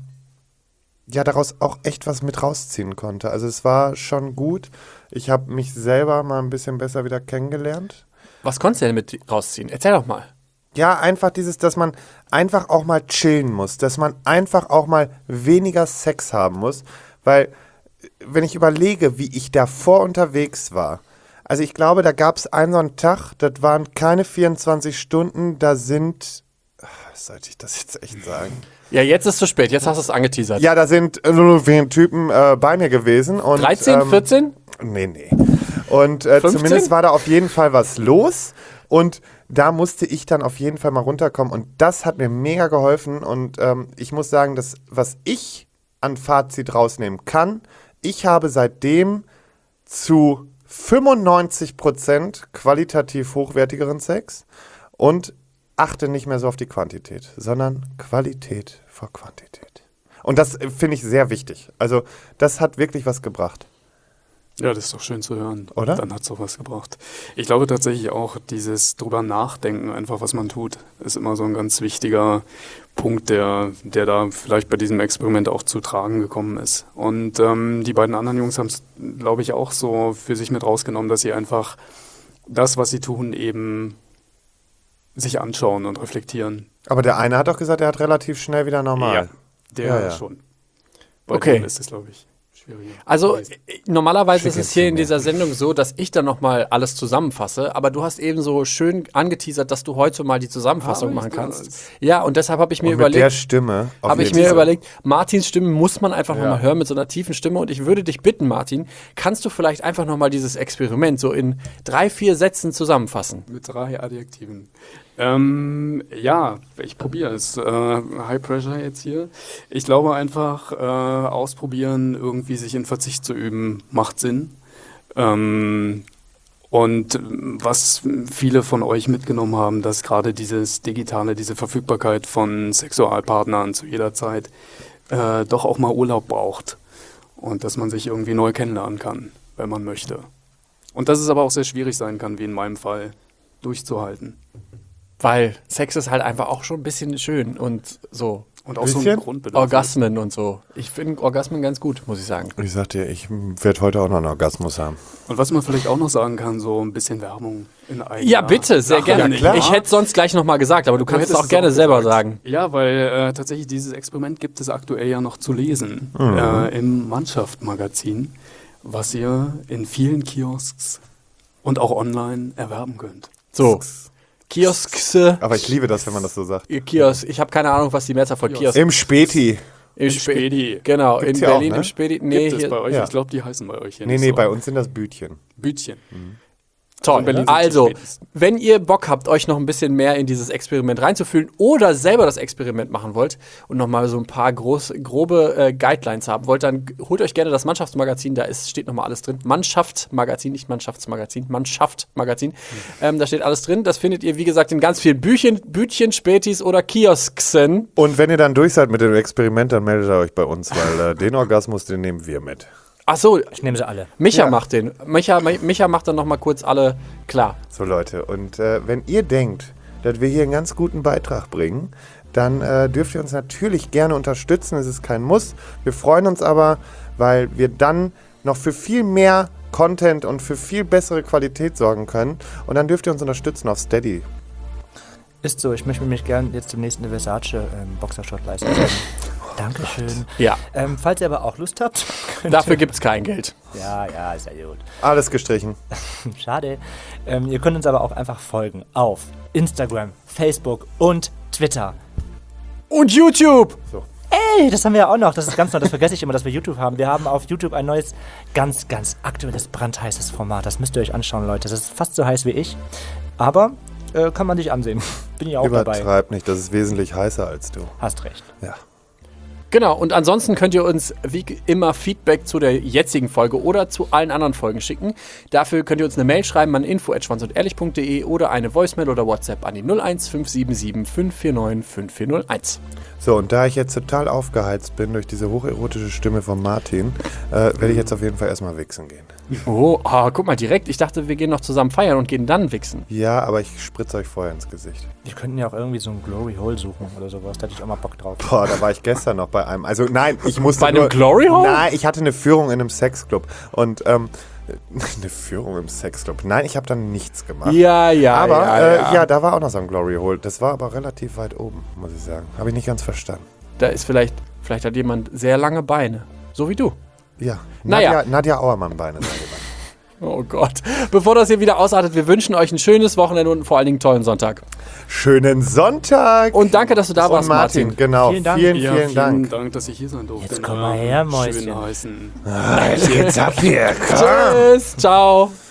Speaker 3: daraus auch echt was mit rausziehen konnte. Also es war schon gut. Ich habe mich selber mal ein bisschen besser wieder kennengelernt.
Speaker 1: Was konntest du denn mit rausziehen? Erzähl doch mal.
Speaker 3: Ja, einfach dass man einfach auch mal chillen muss, dass man einfach auch mal weniger Sex haben muss, weil wenn ich überlege, wie ich davor unterwegs war, also ich glaube, da gab es einen so einen Tag, das waren keine 24 Stunden, sollte ich das jetzt echt sagen?
Speaker 1: Ja, jetzt ist zu spät. Jetzt hast du es angeteasert.
Speaker 3: Ja, da sind nur wenige Typen bei mir gewesen. Und,
Speaker 1: 13, 14?
Speaker 3: Nee. Und
Speaker 1: 15?
Speaker 3: zumindest war da auf jeden Fall was los. Und da musste ich dann auf jeden Fall mal runterkommen. Und das hat mir mega geholfen. Und ich muss sagen, dass was ich an Fazit rausnehmen kann, ich habe seitdem zu 95% qualitativ hochwertigeren Sex und achte nicht mehr so auf die Quantität, sondern Qualität vor Quantität. Und das finde ich sehr wichtig. Also das hat wirklich was gebracht.
Speaker 4: Ja, das ist doch schön zu hören.
Speaker 3: Oder?
Speaker 4: Dann hat es auch was gebracht. Ich glaube tatsächlich auch, dieses drüber nachdenken, einfach was man tut, ist immer so ein ganz wichtiger Punkt, der da vielleicht bei diesem Experiment auch zu tragen gekommen ist. Und die beiden anderen Jungs haben es, glaube ich, auch so für sich mit rausgenommen, dass sie einfach das, was sie tun, eben sich anschauen und reflektieren.
Speaker 3: Aber der eine hat doch gesagt, er hat relativ schnell wieder normal.
Speaker 4: Der
Speaker 3: Ja.
Speaker 4: schon. Bei
Speaker 1: Okay.
Speaker 4: denen ist es, glaube ich, schwieriger.
Speaker 1: Also
Speaker 4: gewesen.
Speaker 1: normalerweise
Speaker 3: Schick
Speaker 1: ist es
Speaker 3: jetzt
Speaker 1: hier
Speaker 3: zu
Speaker 1: in
Speaker 3: mir.
Speaker 1: dieser Sendung so, dass ich dann nochmal alles zusammenfasse, aber du hast eben so schön angeteasert, dass du heute mal die Zusammenfassung
Speaker 4: Hab ich
Speaker 1: machen kannst.
Speaker 4: das?
Speaker 1: Ja, und deshalb habe ich mir
Speaker 3: Und mit der
Speaker 1: überlegt,
Speaker 3: Stimme. auf
Speaker 1: habe ich
Speaker 3: jeden
Speaker 1: mir
Speaker 3: Fall.
Speaker 1: überlegt, Martins Stimme muss man einfach
Speaker 3: Ja.
Speaker 1: nochmal hören mit so einer tiefen Stimme und ich würde dich bitten, Martin, kannst du vielleicht einfach nochmal dieses Experiment so in 3, 4 Sätzen zusammenfassen?
Speaker 4: Mit 3 Adjektiven. Ja, ich probiere es. High Pressure jetzt hier. Ich glaube einfach, ausprobieren, irgendwie sich in Verzicht zu üben, macht Sinn. Und was viele von euch mitgenommen haben, dass gerade dieses Digitale, diese Verfügbarkeit von Sexualpartnern zu jeder Zeit doch auch mal Urlaub braucht. Und dass man sich irgendwie neu kennenlernen kann, wenn man möchte. Und dass es aber auch sehr schwierig sein kann, wie in meinem Fall, durchzuhalten.
Speaker 1: Weil Sex ist halt einfach auch schon ein bisschen schön und so.
Speaker 4: Und auch so
Speaker 3: Bisschen?
Speaker 4: ein Grundbedürfnis.
Speaker 1: Orgasmen und so. Ich finde Orgasmen ganz gut, muss ich sagen.
Speaker 3: Ich sag dir, ich werde heute auch noch einen Orgasmus haben.
Speaker 4: Und was man vielleicht auch noch sagen kann, so ein bisschen Werbung in eigener
Speaker 1: Ja, bitte, sehr
Speaker 4: Sache.
Speaker 1: gerne.
Speaker 3: Ja, klar.
Speaker 1: Ich hätte sonst gleich nochmal gesagt, aber du kannst es
Speaker 4: hättest
Speaker 1: auch gerne selber
Speaker 4: gesagt.
Speaker 1: sagen.
Speaker 4: Ja, weil tatsächlich dieses Experiment gibt es aktuell ja noch zu lesen im Mannschaft-Magazin, was ihr in vielen Kiosks und auch online erwerben könnt.
Speaker 1: So, Kiosks.
Speaker 3: Aber ich liebe das, wenn man das so sagt.
Speaker 1: Kiosk. Ich habe keine Ahnung, was die Mehrzahl von Kiosk
Speaker 3: Im Späti.
Speaker 1: Im
Speaker 4: Späti.
Speaker 1: Genau,
Speaker 3: Gibt's
Speaker 1: in
Speaker 3: hier auch,
Speaker 1: Berlin
Speaker 3: ne?
Speaker 1: im Späti. Nee,
Speaker 4: Gibt es
Speaker 1: hier.
Speaker 4: bei euch?
Speaker 3: ja.
Speaker 4: Ich glaube, die heißen bei euch hier
Speaker 3: Nee,
Speaker 4: nicht
Speaker 3: nee,
Speaker 4: so.
Speaker 3: bei uns sind das Bütchen.
Speaker 4: Bütchen.
Speaker 1: Toll.
Speaker 4: In Berlin sind
Speaker 1: Also,
Speaker 4: sie Spätis.
Speaker 1: wenn ihr Bock habt, euch noch ein bisschen mehr in dieses Experiment reinzufühlen oder selber das Experiment machen wollt und nochmal so ein paar grobe Guidelines haben wollt, dann holt euch gerne das Mannschaftsmagazin. Da steht nochmal alles drin. Mannschaftmagazin, nicht Mannschaftsmagazin. Mannschaftmagazin. Da steht alles drin. Das findet ihr, wie gesagt, in ganz vielen Bütchen, Spätis oder Kiosksen.
Speaker 3: Und wenn ihr dann durch seid mit dem Experiment, dann meldet ihr euch bei uns, weil den Orgasmus, den nehmen wir mit.
Speaker 1: Ach so,
Speaker 2: Ich nehme sie alle.
Speaker 1: Micha
Speaker 3: Ja.
Speaker 1: macht den. Micha macht dann nochmal kurz alle klar.
Speaker 3: So Leute, und wenn ihr denkt, dass wir hier einen ganz guten Beitrag bringen, dann dürft ihr uns natürlich gerne unterstützen. Es ist kein Muss. Wir freuen uns aber, weil wir dann noch für viel mehr Content und für viel bessere Qualität sorgen können. Und dann dürft ihr uns unterstützen auf Steady.
Speaker 2: Ist so, ich möchte mich gerne jetzt zum nächsten Versace Boxershot leisten. Dankeschön.
Speaker 1: Ja.
Speaker 2: Falls ihr aber auch Lust habt.
Speaker 1: Dafür gibt es kein Geld.
Speaker 2: Ja, ist ja gut.
Speaker 3: Alles gestrichen.
Speaker 2: Schade. Ihr könnt uns aber auch einfach folgen auf Instagram, Facebook und Twitter.
Speaker 1: Und YouTube!
Speaker 2: Ey, das haben wir ja auch noch. Das ist ganz neu. Das vergesse ich immer, dass wir YouTube haben. Wir haben auf YouTube ein neues, ganz aktuelles, brandheißes Format. Das müsst ihr euch anschauen, Leute. Das ist fast so heiß wie ich. Aber kann man sich ansehen. Bin ich auch dabei.
Speaker 3: Übertreib nicht, das ist wesentlich heißer als du.
Speaker 2: Hast recht.
Speaker 3: Ja.
Speaker 1: Genau, und ansonsten könnt ihr uns wie immer Feedback zu der jetzigen Folge oder zu allen anderen Folgen schicken. Dafür könnt ihr uns eine Mail schreiben an info@schwanzundehrlich.de oder eine Voicemail oder WhatsApp an die 01577 549 5401.
Speaker 3: So, und da ich jetzt total aufgeheizt bin durch diese hocherotische Stimme von Martin, werde ich jetzt auf jeden Fall erstmal wichsen gehen.
Speaker 1: Oh, guck mal direkt. Ich dachte, wir gehen noch zusammen feiern und gehen dann wichsen.
Speaker 3: Ja, aber ich spritze euch vorher ins Gesicht.
Speaker 2: Wir könnten ja auch irgendwie so ein Glory Hole suchen oder sowas. Da hätte ich auch mal Bock drauf.
Speaker 3: Boah, da war ich gestern noch bei einem. Also nein, ich musste
Speaker 1: Bei einem Glory Hole?
Speaker 3: Nein, ich hatte eine Führung in einem Sexclub. Und, eine Führung im Sexclub. Nein, ich habe dann nichts gemacht.
Speaker 1: Ja,
Speaker 3: Aber ja, da war auch noch so ein Glory Hole. Das war aber relativ weit oben, muss ich sagen. Habe ich nicht ganz verstanden.
Speaker 1: Da ist vielleicht hat jemand sehr lange Beine. So wie du.
Speaker 3: Ja,
Speaker 1: Naja.
Speaker 3: Nadja Auermann-Beine.
Speaker 1: Oh Gott. Bevor das hier wieder ausartet, wir wünschen euch ein schönes Wochenende und vor allen Dingen einen tollen Sonntag.
Speaker 3: Schönen Sonntag!
Speaker 1: Und danke, dass du da
Speaker 3: Und
Speaker 1: warst, Martin.
Speaker 3: Genau.
Speaker 2: Vielen Dank.
Speaker 3: Vielen Dank.
Speaker 4: Dank, dass ich hier sein durfte.
Speaker 2: Jetzt komm mal her,
Speaker 4: Schön
Speaker 2: Mäuschen.
Speaker 4: heißen.
Speaker 3: Jetzt ab hier, komm.
Speaker 1: Tschüss. Ciao.